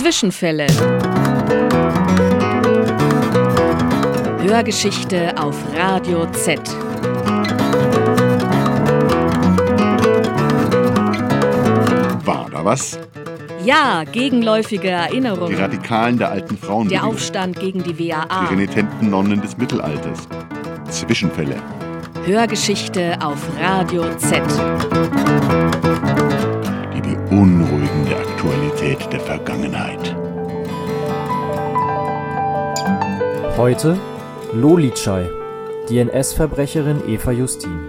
Zwischenfälle. Hörgeschichte auf Radio Z. War da was? Ja, gegenläufige Erinnerungen. Die Radikalen der alten Frauen. Der Aufstand gegen die WAA. Die renitenten Nonnen des Mittelalters. Zwischenfälle. Hörgeschichte auf Radio Z. Die beunruhigende Aktualität der Vergangenheit. Heute Lolitschai, die NS-Verbrecherin Eva Justin.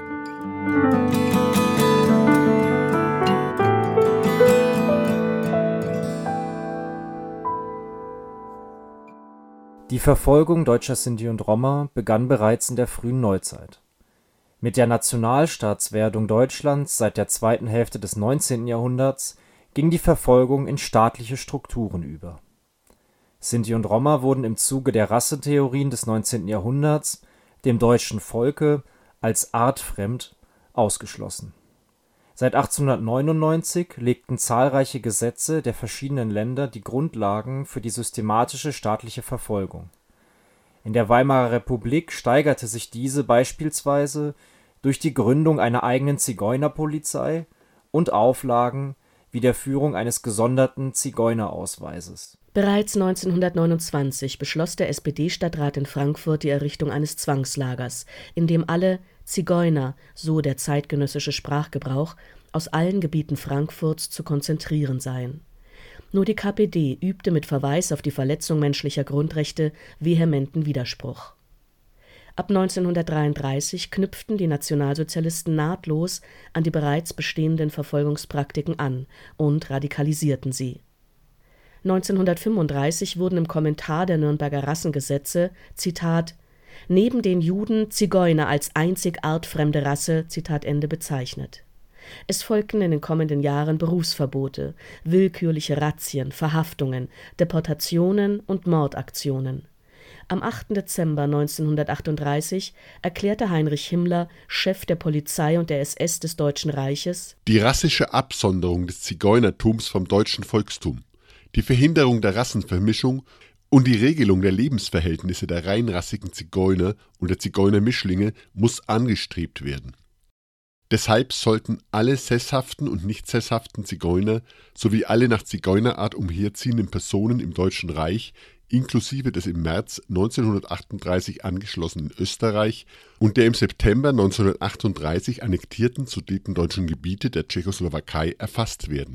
Die Verfolgung deutscher Sinti und Roma begann bereits in der frühen Neuzeit. Mit der Nationalstaatswerdung Deutschlands seit der zweiten Hälfte des 19. Jahrhunderts ging die Verfolgung in staatliche Strukturen über. Sinti und Roma wurden im Zuge der Rassentheorien des 19. Jahrhunderts dem deutschen Volke als artfremd ausgeschlossen. Seit 1899 legten zahlreiche Gesetze der verschiedenen Länder die Grundlagen für die systematische staatliche Verfolgung. In der Weimarer Republik steigerte sich diese beispielsweise durch die Gründung einer eigenen Zigeunerpolizei und Auflagen wie der Führung eines gesonderten Zigeunerausweises. Bereits 1929 beschloss der SPD-Stadtrat in Frankfurt die Errichtung eines Zwangslagers, in dem alle Zigeuner, so der zeitgenössische Sprachgebrauch, aus allen Gebieten Frankfurts zu konzentrieren seien. Nur die KPD übte mit Verweis auf die Verletzung menschlicher Grundrechte vehementen Widerspruch. Ab 1933 knüpften die Nationalsozialisten nahtlos an die bereits bestehenden Verfolgungspraktiken an und radikalisierten sie. 1935 wurden im Kommentar der Nürnberger Rassengesetze, Zitat, neben den Juden Zigeuner als einzig artfremde Rasse, Zitat Ende, bezeichnet. Es folgten in den kommenden Jahren Berufsverbote, willkürliche Razzien, Verhaftungen, Deportationen und Mordaktionen. Am 8. Dezember 1938 erklärte Heinrich Himmler, Chef der Polizei und der SS des Deutschen Reiches: Die rassische Absonderung des Zigeunertums vom deutschen Volkstum, die Verhinderung der Rassenvermischung und die Regelung der Lebensverhältnisse der reinrassigen Zigeuner und der Zigeunermischlinge muss angestrebt werden. Deshalb sollten alle sesshaften und nicht sesshaften Zigeuner sowie alle nach Zigeunerart umherziehenden Personen im Deutschen Reich inklusive des im März 1938 angeschlossenen Österreich und der im September 1938 annektierten sudetendeutschen Gebiete der Tschechoslowakei erfasst werden.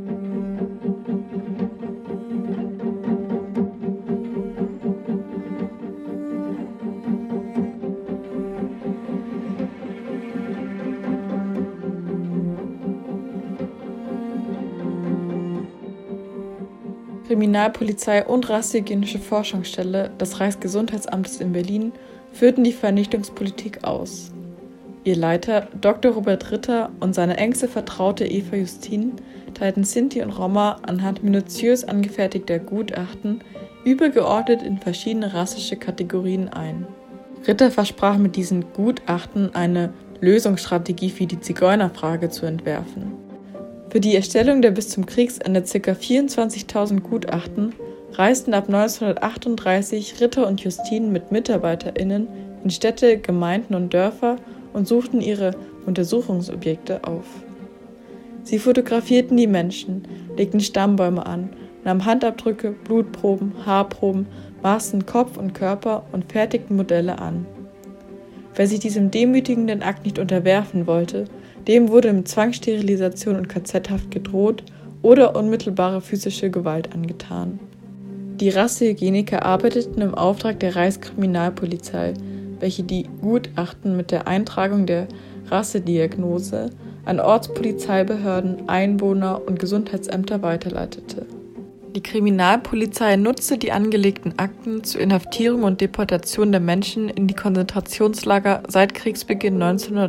Kriminalpolizei und Rassenhygienische Forschungsstelle des Reichsgesundheitsamtes in Berlin führten die Vernichtungspolitik aus. Ihr Leiter, Dr. Robert Ritter, und seine engste Vertraute Eva Justin teilten Sinti und Roma anhand minutiös angefertigter Gutachten übergeordnet in verschiedene rassische Kategorien ein. Ritter versprach mit diesen Gutachten eine Lösungsstrategie für die Zigeunerfrage zu entwerfen. Für die Erstellung der bis zum Kriegsende ca. 24.000 Gutachten reisten ab 1938 Ritter und Justin mit MitarbeiterInnen in Städte, Gemeinden und Dörfer und suchten ihre Untersuchungsobjekte auf. Sie fotografierten die Menschen, legten Stammbäume an, nahmen Handabdrücke, Blutproben, Haarproben, maßen Kopf und Körper und fertigten Modelle an. Wer sich diesem demütigenden Akt nicht unterwerfen wollte, dem wurde mit Zwangssterilisation und KZ-Haft gedroht oder unmittelbare physische Gewalt angetan. Die Rassehygieniker arbeiteten im Auftrag der Reichskriminalpolizei, welche die Gutachten mit der Eintragung der Rassediagnose an Ortspolizeibehörden, Einwohner und Gesundheitsämter weiterleitete. Die Kriminalpolizei nutzte die angelegten Akten zur Inhaftierung und Deportation der Menschen in die Konzentrationslager seit Kriegsbeginn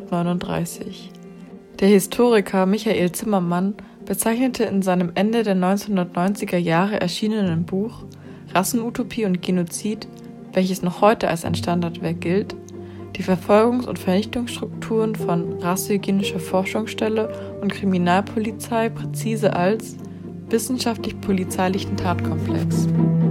1939. Der Historiker Michael Zimmermann bezeichnete in seinem Ende der 1990er Jahre erschienenen Buch Rassenutopie und Genozid, welches noch heute als ein Standardwerk gilt, die Verfolgungs- und Vernichtungsstrukturen von Rassenhygienischer Forschungsstelle und Kriminalpolizei präzise als wissenschaftlich-polizeilichen Tatkomplex.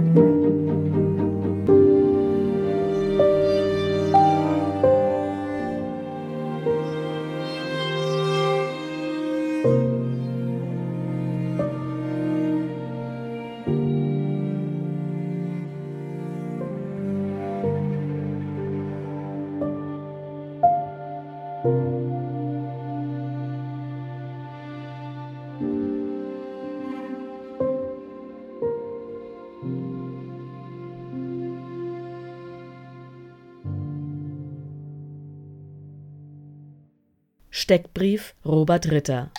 Steckbrief Robert Ritter.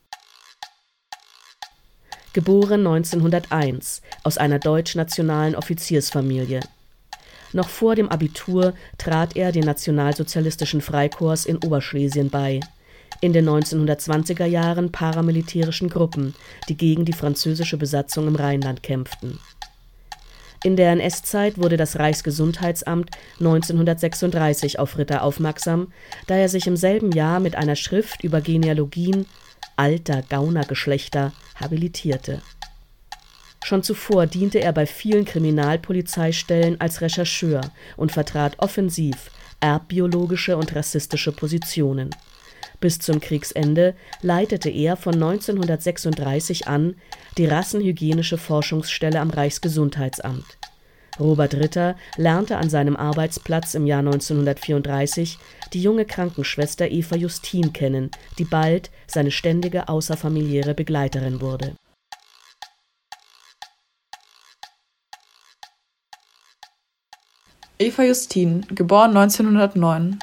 Geboren 1901 aus einer deutsch-nationalen Offiziersfamilie. Noch vor dem Abitur trat er den nationalsozialistischen Freikorps in Oberschlesien bei, in den 1920er Jahren paramilitärischen Gruppen, die gegen die französische Besatzung im Rheinland kämpften. In der NS-Zeit wurde das Reichsgesundheitsamt 1936 auf Ritter aufmerksam, da er sich im selben Jahr mit einer Schrift über Genealogien alter Gaunergeschlechter habilitierte. Schon zuvor diente er bei vielen Kriminalpolizeistellen als Rechercheur und vertrat offensiv erbbiologische und rassistische Positionen. Bis zum Kriegsende leitete er von 1936 an die Rassenhygienische Forschungsstelle am Reichsgesundheitsamt. Robert Ritter lernte an seinem Arbeitsplatz im Jahr 1934 die junge Krankenschwester Eva Justin kennen, die bald seine ständige außerfamiliäre Begleiterin wurde. Eva Justin, geboren 1909.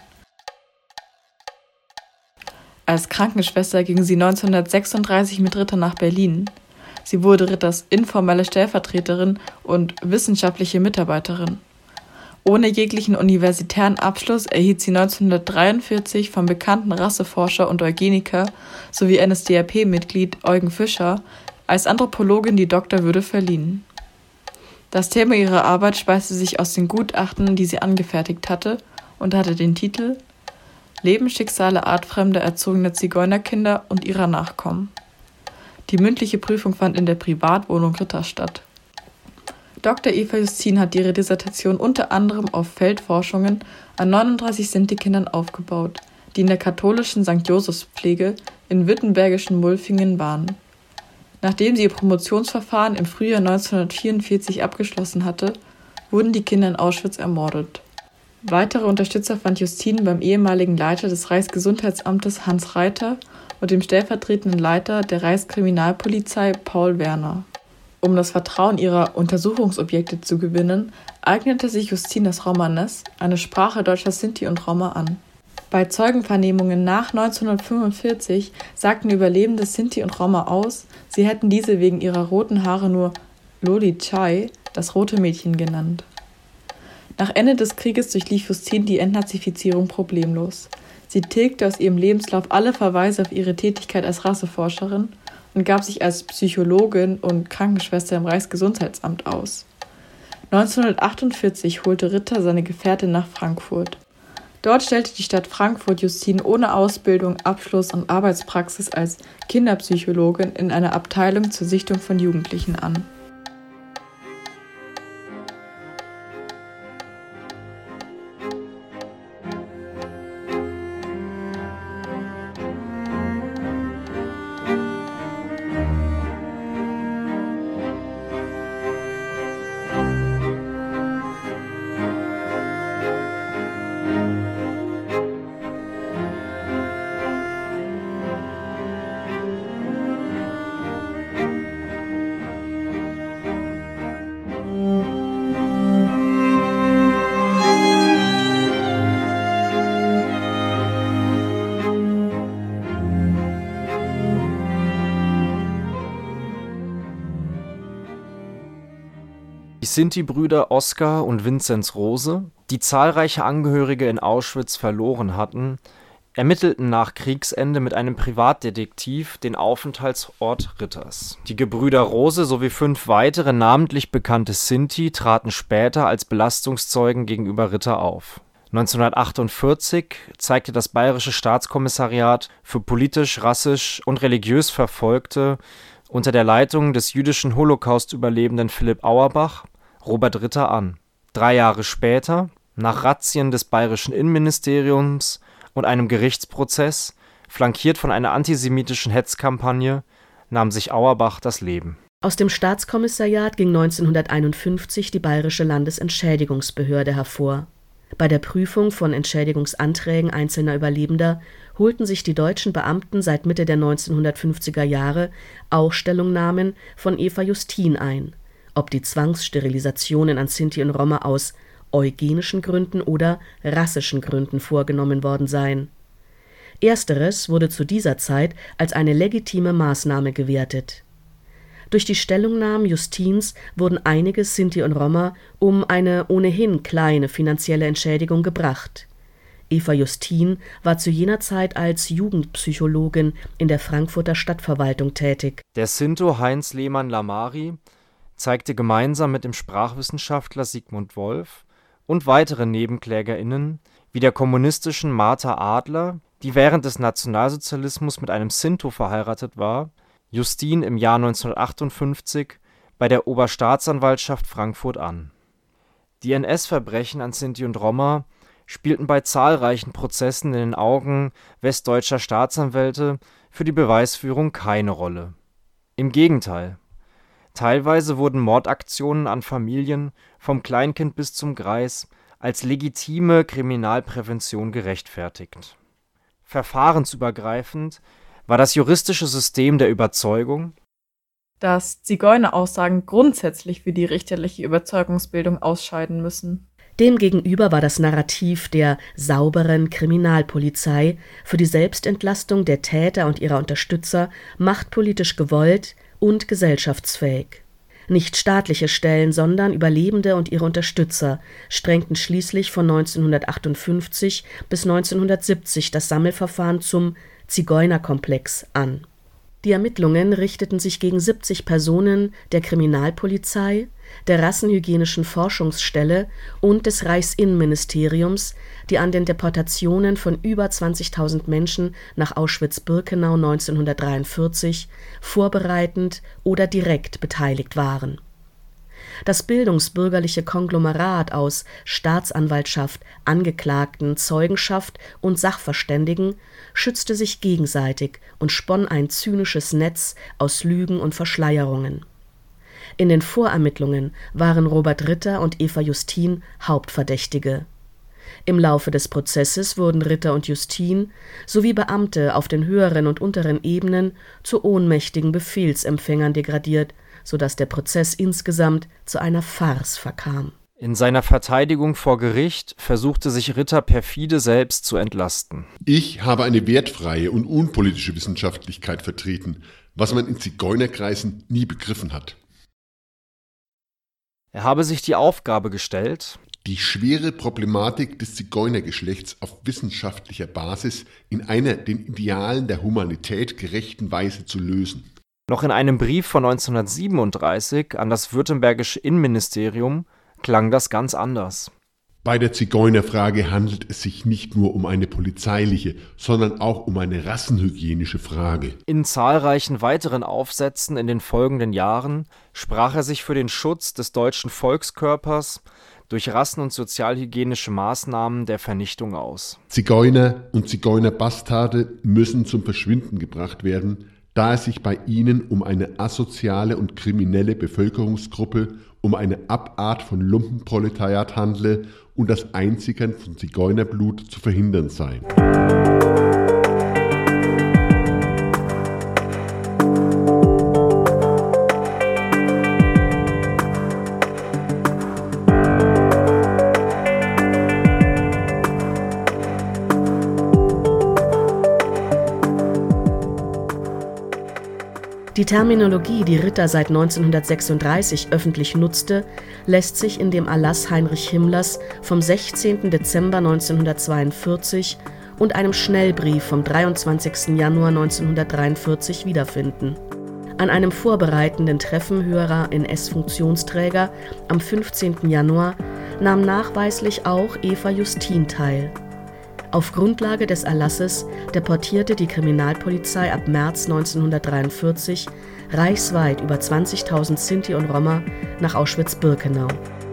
Als Krankenschwester ging sie 1936 mit Ritter nach Berlin. Sie wurde Ritters informelle Stellvertreterin und wissenschaftliche Mitarbeiterin. Ohne jeglichen universitären Abschluss erhielt sie 1943 vom bekannten Rasseforscher und Eugeniker sowie NSDAP-Mitglied Eugen Fischer als Anthropologin die Doktorwürde verliehen. Das Thema ihrer Arbeit speiste sich aus den Gutachten, die sie angefertigt hatte, und hatte den Titel Lebensschicksale artfremder erzogener Zigeunerkinder und ihrer Nachkommen. Die mündliche Prüfung fand in der Privatwohnung Ritter statt. Dr. Eva Justin hat ihre Dissertation unter anderem auf Feldforschungen an 39 Sinti-Kindern aufgebaut, die in der katholischen St. Josephspflege in württembergischen Mulfingen waren. Nachdem sie ihr Promotionsverfahren im Frühjahr 1944 abgeschlossen hatte, wurden die Kinder in Auschwitz ermordet. Weitere Unterstützer fand Justin beim ehemaligen Leiter des Reichsgesundheitsamtes Hans Reiter und dem stellvertretenden Leiter der Reichskriminalpolizei Paul Werner. Um das Vertrauen ihrer Untersuchungsobjekte zu gewinnen, eignete sich Justin das Romanes, eine Sprache deutscher Sinti und Roma, an. Bei Zeugenvernehmungen nach 1945 sagten Überlebende Sinti und Roma aus, sie hätten diese wegen ihrer roten Haare nur Loli Chai, das rote Mädchen, genannt. Nach Ende des Krieges durchlief Justin die Entnazifizierung problemlos. Sie tilgte aus ihrem Lebenslauf alle Verweise auf ihre Tätigkeit als Rasseforscherin und gab sich als Psychologin und Krankenschwester im Reichsgesundheitsamt aus. 1948 holte Ritter seine Gefährtin nach Frankfurt. Dort stellte die Stadt Frankfurt Justin ohne Ausbildung, Abschluss und Arbeitspraxis als Kinderpsychologin in einer Abteilung zur Sichtung von Jugendlichen an. Die Sinti-Brüder Oskar und Vinzenz Rose, die zahlreiche Angehörige in Auschwitz verloren hatten, ermittelten nach Kriegsende mit einem Privatdetektiv den Aufenthaltsort Ritters. Die Gebrüder Rose sowie 5 weitere namentlich bekannte Sinti traten später als Belastungszeugen gegenüber Ritter auf. 1948 zeigte das Bayerische Staatskommissariat für politisch, rassisch und religiös Verfolgte unter der Leitung des jüdischen Holocaust-Überlebenden Philipp Auerbach, Robert Ritter an. 3 Jahre später, nach Razzien des bayerischen Innenministeriums und einem Gerichtsprozess, flankiert von einer antisemitischen Hetzkampagne, nahm sich Auerbach das Leben. Aus dem Staatskommissariat ging 1951 die Bayerische Landesentschädigungsbehörde hervor. Bei der Prüfung von Entschädigungsanträgen einzelner Überlebender holten sich die deutschen Beamten seit Mitte der 1950er Jahre auch Stellungnahmen von Eva Justin ein, ob die Zwangssterilisationen an Sinti und Roma aus eugenischen Gründen oder rassischen Gründen vorgenommen worden seien. Ersteres wurde zu dieser Zeit als eine legitime Maßnahme gewertet. Durch die Stellungnahmen Justins wurden einige Sinti und Roma um eine ohnehin kleine finanzielle Entschädigung gebracht. Eva Justin war zu jener Zeit als Jugendpsychologin in der Frankfurter Stadtverwaltung tätig. Der Sinto Heinz Lehmann-Lamari zeigte gemeinsam mit dem Sprachwissenschaftler Sigmund Wolf und weiteren NebenklägerInnen wie der kommunistischen Martha Adler, die während des Nationalsozialismus mit einem Sinto verheiratet war, Justin im Jahr 1958 bei der Oberstaatsanwaltschaft Frankfurt an. Die NS-Verbrechen an Sinti und Roma spielten bei zahlreichen Prozessen in den Augen westdeutscher Staatsanwälte für die Beweisführung keine Rolle. Im Gegenteil. Teilweise wurden Mordaktionen an Familien, vom Kleinkind bis zum Greis, als legitime Kriminalprävention gerechtfertigt. Verfahrensübergreifend war das juristische System der Überzeugung, dass Zigeuneraussagen grundsätzlich für die richterliche Überzeugungsbildung ausscheiden müssen. Demgegenüber war das Narrativ der sauberen Kriminalpolizei für die Selbstentlastung der Täter und ihrer Unterstützer machtpolitisch gewollt und gesellschaftsfähig. Nicht staatliche Stellen, sondern Überlebende und ihre Unterstützer strengten schließlich von 1958 bis 1970 das Sammelverfahren zum Zigeunerkomplex an. Die Ermittlungen richteten sich gegen 70 Personen der Kriminalpolizei, der Rassenhygienischen Forschungsstelle und des Reichsinnenministeriums, die an den Deportationen von über 20.000 Menschen nach Auschwitz-Birkenau 1943 vorbereitend oder direkt beteiligt waren. Das bildungsbürgerliche Konglomerat aus Staatsanwaltschaft, Angeklagten, Zeugenschaft und Sachverständigen schützte sich gegenseitig und spann ein zynisches Netz aus Lügen und Verschleierungen. In den Vorermittlungen waren Robert Ritter und Eva Justin Hauptverdächtige. Im Laufe des Prozesses wurden Ritter und Justin sowie Beamte auf den höheren und unteren Ebenen zu ohnmächtigen Befehlsempfängern degradiert, sodass der Prozess insgesamt zu einer Farce verkam. In seiner Verteidigung vor Gericht versuchte sich Ritter perfide selbst zu entlasten. Ich habe eine wertfreie und unpolitische Wissenschaftlichkeit vertreten, was man in Zigeunerkreisen nie begriffen hat. Er habe sich die Aufgabe gestellt, die schwere Problematik des Zigeunergeschlechts auf wissenschaftlicher Basis in einer den Idealen der Humanität gerechten Weise zu lösen. Noch in einem Brief von 1937 an das württembergische Innenministerium klang das ganz anders. Bei der Zigeunerfrage handelt es sich nicht nur um eine polizeiliche, sondern auch um eine rassenhygienische Frage. In zahlreichen weiteren Aufsätzen in den folgenden Jahren sprach er sich für den Schutz des deutschen Volkskörpers durch rassen- und sozialhygienische Maßnahmen der Vernichtung aus. Zigeuner und Zigeunerbastarde müssen zum Verschwinden gebracht werden, da es sich bei ihnen um eine asoziale und kriminelle Bevölkerungsgruppe, um eine Abart von Lumpenproletariat handle und das Einsickern von Zigeunerblut zu verhindern sei. Die Terminologie, die Ritter seit 1936 öffentlich nutzte, lässt sich in dem Erlass Heinrich Himmlers vom 16. Dezember 1942 und einem Schnellbrief vom 23. Januar 1943 wiederfinden. An einem vorbereitenden Treffen höherer NS-Funktionsträger am 15. Januar nahm nachweislich auch Eva Justin teil. Auf Grundlage des Erlasses deportierte die Kriminalpolizei ab März 1943 reichsweit über 20.000 Sinti und Roma nach Auschwitz-Birkenau.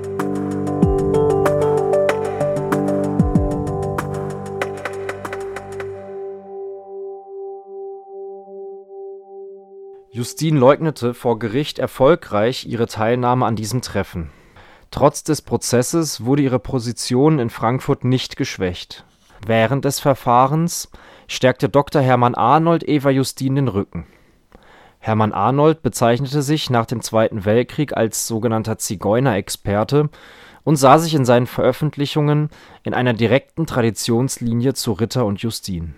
Justin leugnete vor Gericht erfolgreich ihre Teilnahme an diesem Treffen. Trotz des Prozesses wurde ihre Position in Frankfurt nicht geschwächt. Während des Verfahrens stärkte Dr. Hermann Arnold Eva Justin den Rücken. Hermann Arnold bezeichnete sich nach dem Zweiten Weltkrieg als sogenannter Zigeunerexperte und sah sich in seinen Veröffentlichungen in einer direkten Traditionslinie zu Ritter und Justin.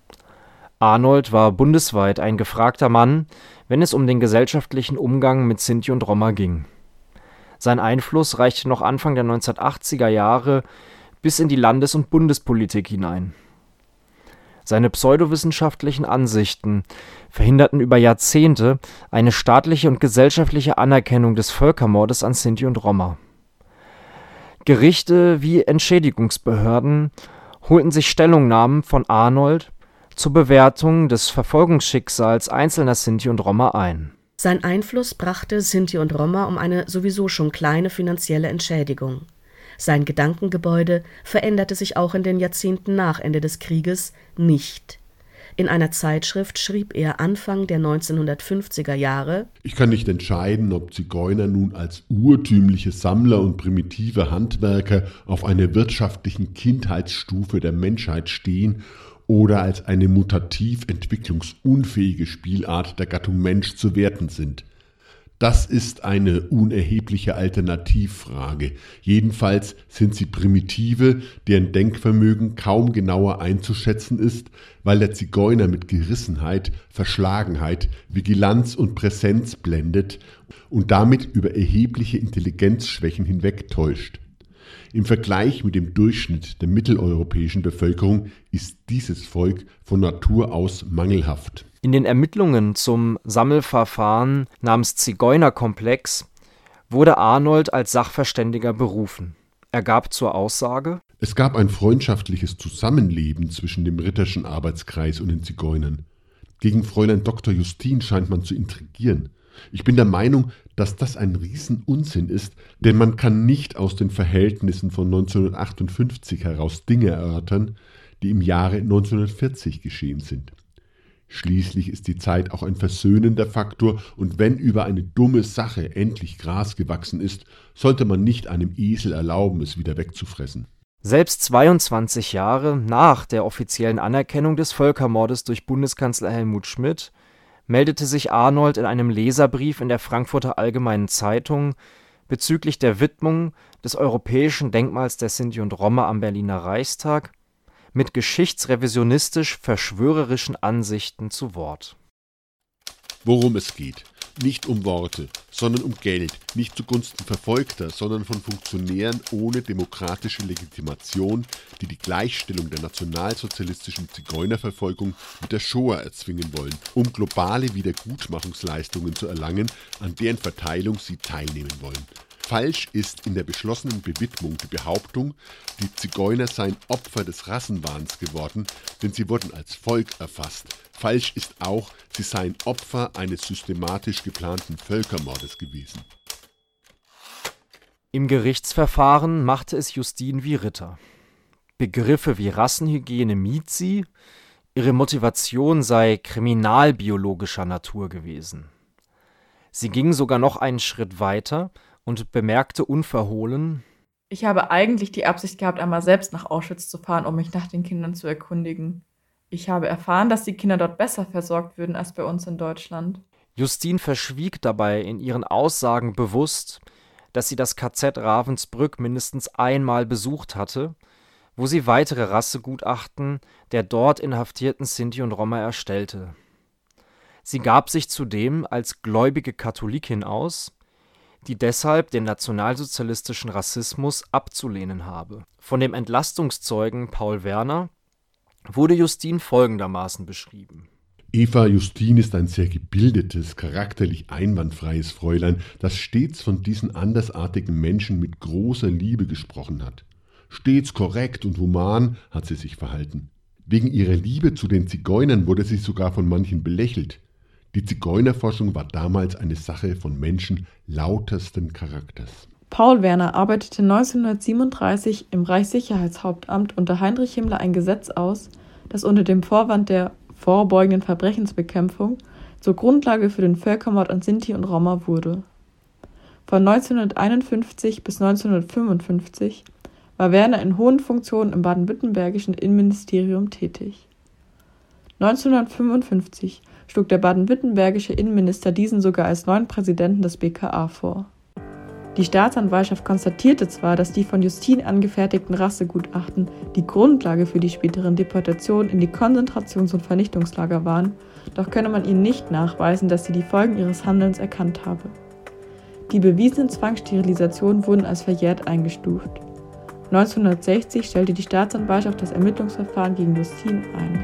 Arnold war bundesweit ein gefragter Mann, wenn es um den gesellschaftlichen Umgang mit Sinti und Roma ging. Sein Einfluss reichte noch Anfang der 1980er Jahre bis in die Landes- und Bundespolitik hinein. Seine pseudowissenschaftlichen Ansichten verhinderten über Jahrzehnte eine staatliche und gesellschaftliche Anerkennung des Völkermordes an Sinti und Roma. Gerichte wie Entschädigungsbehörden holten sich Stellungnahmen von Arnold zur Bewertung des Verfolgungsschicksals einzelner Sinti und Roma ein. Sein Einfluss brachte Sinti und Roma um eine sowieso schon kleine finanzielle Entschädigung. Sein Gedankengebäude veränderte sich auch in den Jahrzehnten nach Ende des Krieges nicht. In einer Zeitschrift schrieb er Anfang der 1950er Jahre: Ich kann nicht entscheiden, ob Zigeuner nun als urtümliche Sammler und primitive Handwerker auf einer wirtschaftlichen Kindheitsstufe der Menschheit stehen oder als eine mutativ entwicklungsunfähige Spielart der Gattung Mensch zu werten sind. Das ist eine unerhebliche Alternativfrage. Jedenfalls sind sie Primitive, deren Denkvermögen kaum genauer einzuschätzen ist, weil der Zigeuner mit Gerissenheit, Verschlagenheit, Vigilanz und Präsenz blendet und damit über erhebliche Intelligenzschwächen hinwegtäuscht. Im Vergleich mit dem Durchschnitt der mitteleuropäischen Bevölkerung ist dieses Volk von Natur aus mangelhaft. In den Ermittlungen zum Sammelverfahren namens Zigeunerkomplex wurde Arnold als Sachverständiger berufen. Er gab zur Aussage: Es gab ein freundschaftliches Zusammenleben zwischen dem Ritterschen Arbeitskreis und den Zigeunern. Gegen Fräulein Dr. Justin scheint man zu intrigieren. Ich bin der Meinung, dass das ein Riesenunsinn ist, denn man kann nicht aus den Verhältnissen von 1958 heraus Dinge erörtern, die im Jahre 1940 geschehen sind. Schließlich ist die Zeit auch ein versöhnender Faktor, und wenn über eine dumme Sache endlich Gras gewachsen ist, sollte man nicht einem Esel erlauben, es wieder wegzufressen. Selbst 22 Jahre nach der offiziellen Anerkennung des Völkermordes durch Bundeskanzler Helmut Schmidt meldete sich Arnold in einem Leserbrief in der Frankfurter Allgemeinen Zeitung bezüglich der Widmung des europäischen Denkmals der Sinti und Roma am Berliner Reichstag mit geschichtsrevisionistisch-verschwörerischen Ansichten zu Wort. Worum es geht: Nicht um Worte, sondern um Geld, nicht zugunsten Verfolgter, sondern von Funktionären ohne demokratische Legitimation, die die Gleichstellung der nationalsozialistischen Zigeunerverfolgung mit der Shoah erzwingen wollen, um globale Wiedergutmachungsleistungen zu erlangen, an deren Verteilung sie teilnehmen wollen. Falsch ist in der beschlossenen Bewidmung die Behauptung, die Zigeuner seien Opfer des Rassenwahns geworden, denn sie wurden als Volk erfasst. Falsch ist auch, sie seien Opfer eines systematisch geplanten Völkermordes gewesen. Im Gerichtsverfahren machte es Justin wie Ritter. Begriffe wie Rassenhygiene mied sie, ihre Motivation sei kriminalbiologischer Natur gewesen. Sie ging sogar noch einen Schritt weiter und bemerkte unverhohlen: Ich habe eigentlich die Absicht gehabt, einmal selbst nach Auschwitz zu fahren, um mich nach den Kindern zu erkundigen. Ich habe erfahren, dass die Kinder dort besser versorgt würden als bei uns in Deutschland. Justin verschwieg dabei in ihren Aussagen bewusst, dass sie das KZ Ravensbrück mindestens einmal besucht hatte, wo sie weitere Rassegutachten der dort inhaftierten Sinti und Roma erstellte. Sie gab sich zudem als gläubige Katholikin aus, die deshalb den nationalsozialistischen Rassismus abzulehnen habe. Von dem Entlastungszeugen Paul Werner wurde Justin folgendermaßen beschrieben: Eva Justin ist ein sehr gebildetes, charakterlich einwandfreies Fräulein, das stets von diesen andersartigen Menschen mit großer Liebe gesprochen hat. Stets korrekt und human hat sie sich verhalten. Wegen ihrer Liebe zu den Zigeunern wurde sie sogar von manchen belächelt. Die Zigeunerforschung war damals eine Sache von Menschen lautersten Charakters. Paul Werner arbeitete 1937 im Reichssicherheitshauptamt unter Heinrich Himmler ein Gesetz aus, das unter dem Vorwand der vorbeugenden Verbrechensbekämpfung zur Grundlage für den Völkermord an Sinti und Roma wurde. Von 1951 bis 1955 war Werner in hohen Funktionen im baden-württembergischen Innenministerium tätig. 1955 schlug der baden-württembergische Innenminister diesen sogar als neuen Präsidenten des BKA vor. Die Staatsanwaltschaft konstatierte zwar, dass die von Justin angefertigten Rassegutachten die Grundlage für die späteren Deportationen in die Konzentrations- und Vernichtungslager waren, doch könne man ihnen nicht nachweisen, dass sie die Folgen ihres Handelns erkannt habe. Die bewiesenen Zwangssterilisationen wurden als verjährt eingestuft. 1960 stellte die Staatsanwaltschaft das Ermittlungsverfahren gegen Justin ein.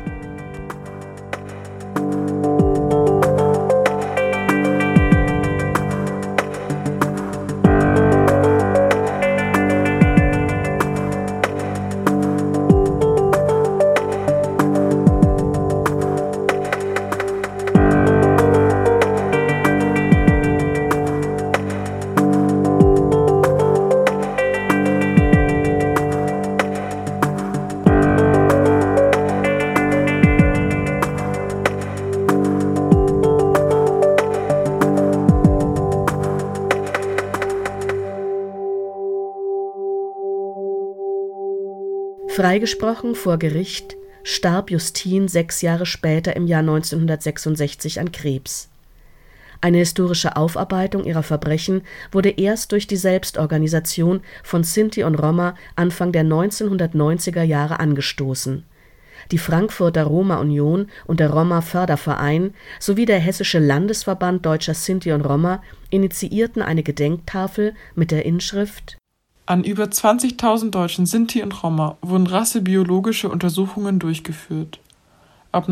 Freigesprochen vor Gericht starb Justin 6 Jahre später im Jahr 1966 an Krebs. Eine historische Aufarbeitung ihrer Verbrechen wurde erst durch die Selbstorganisation von Sinti und Roma Anfang der 1990er Jahre angestoßen. Die Frankfurter Roma-Union und der Roma-Förderverein sowie der Hessische Landesverband Deutscher Sinti und Roma initiierten eine Gedenktafel mit der Inschrift: An über 20.000 deutschen Sinti und Roma wurden rassebiologische Untersuchungen durchgeführt. Ab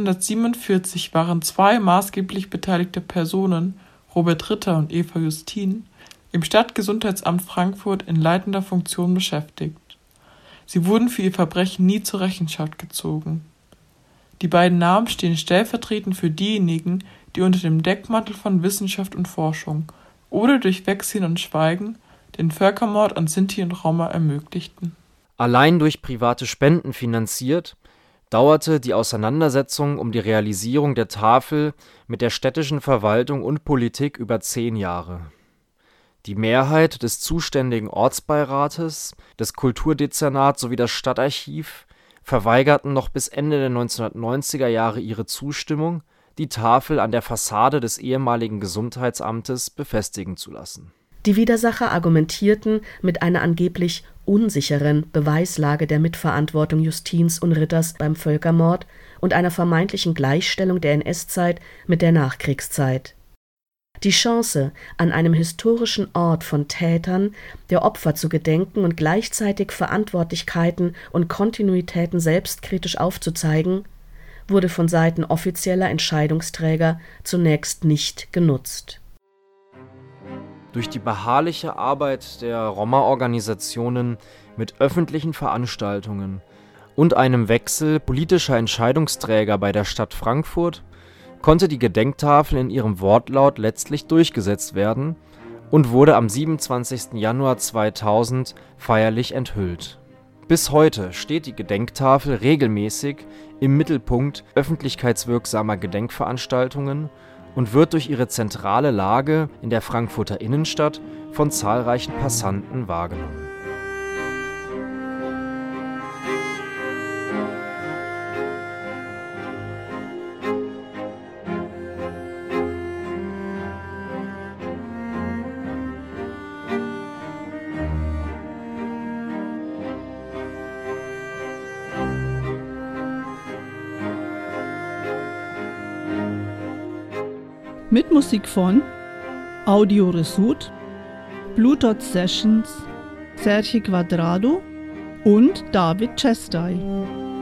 1947 waren 2 maßgeblich beteiligte Personen, Robert Ritter und Eva Justin, im Stadtgesundheitsamt Frankfurt in leitender Funktion beschäftigt. Sie wurden für ihr Verbrechen nie zur Rechenschaft gezogen. Die beiden Namen stehen stellvertretend für diejenigen, die unter dem Deckmantel von Wissenschaft und Forschung oder durch Wegsehen und Schweigen den Völkermord an Sinti und Roma ermöglichten. Allein durch private Spenden finanziert, dauerte die Auseinandersetzung um die Realisierung der Tafel mit der städtischen Verwaltung und Politik über 10 Jahre. Die Mehrheit des zuständigen Ortsbeirates, des Kulturdezernats sowie das Stadtarchiv verweigerten noch bis Ende der 1990er Jahre ihre Zustimmung, die Tafel an der Fassade des ehemaligen Gesundheitsamtes befestigen zu lassen. Die Widersacher argumentierten mit einer angeblich unsicheren Beweislage der Mitverantwortung Justins und Ritters beim Völkermord und einer vermeintlichen Gleichstellung der NS-Zeit mit der Nachkriegszeit. Die Chance, an einem historischen Ort von Tätern der Opfer zu gedenken und gleichzeitig Verantwortlichkeiten und Kontinuitäten selbstkritisch aufzuzeigen, wurde von Seiten offizieller Entscheidungsträger zunächst nicht genutzt. Durch die beharrliche Arbeit der Roma-Organisationen mit öffentlichen Veranstaltungen und einem Wechsel politischer Entscheidungsträger bei der Stadt Frankfurt konnte die Gedenktafel in ihrem Wortlaut letztlich durchgesetzt werden und wurde am 27. Januar 2000 feierlich enthüllt. Bis heute steht die Gedenktafel regelmäßig im Mittelpunkt öffentlichkeitswirksamer Gedenkveranstaltungen und wird durch ihre zentrale Lage in der Frankfurter Innenstadt von zahlreichen Passanten wahrgenommen. Mit Musik von Audio Resud, Blue Dot Sessions, Sergio Quadrado und David Chestai.